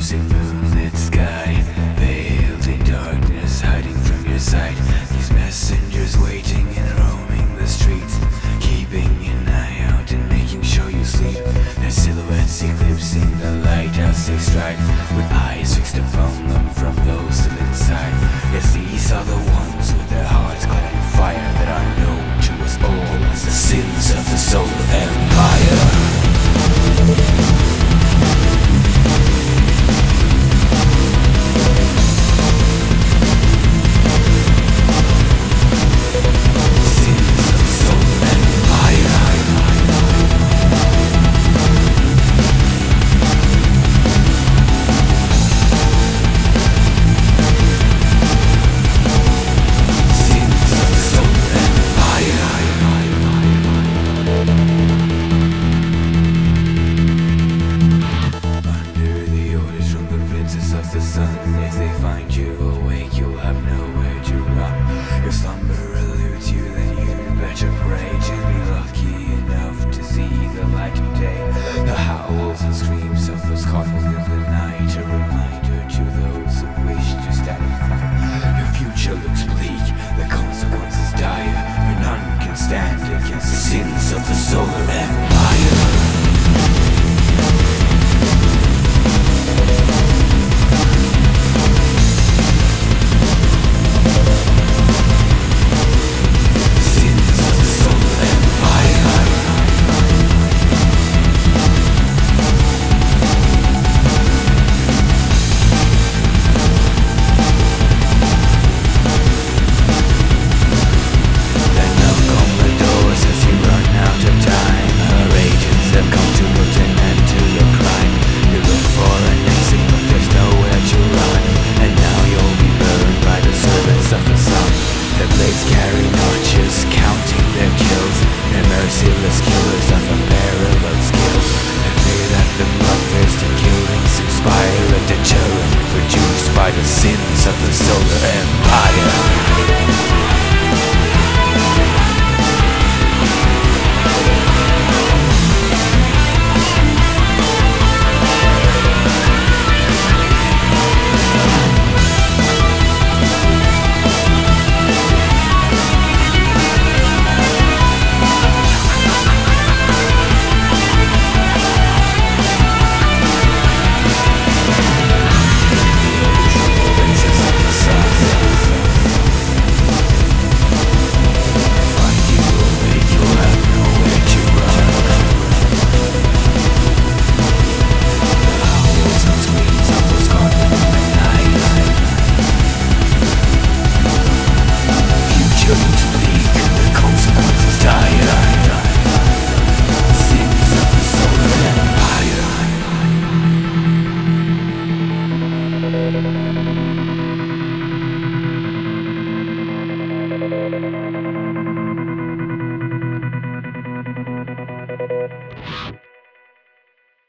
frozen moonlit sky, veiled in darkness, hiding from your sight. These messengers waiting and roaming the streets, keeping an eye out and making sure you sleep. Their silhouettes eclipsing the lighthouse they stride, with eyes fixed upon them from those still inside. Yes, these are the ones with their hearts clad in fire that are known to us all as the sins of the Solar Empire. If they find you awake, you'll have nowhere to run. If slumber eludes you, then you'd better pray to be lucky enough to see the light of day. The howls and screams of those caught within the night, a reminder to those who wish to stand and fight. Your future looks bleak, the consequences dire, but none can stand against the sins of the Solar Empire. Carry notches, counting their kills. They're merciless killers of unparalleled skill. They fear that the bloodthirsty killings inspire a deterrent produced by the sins of the Solar Empire. Thank you.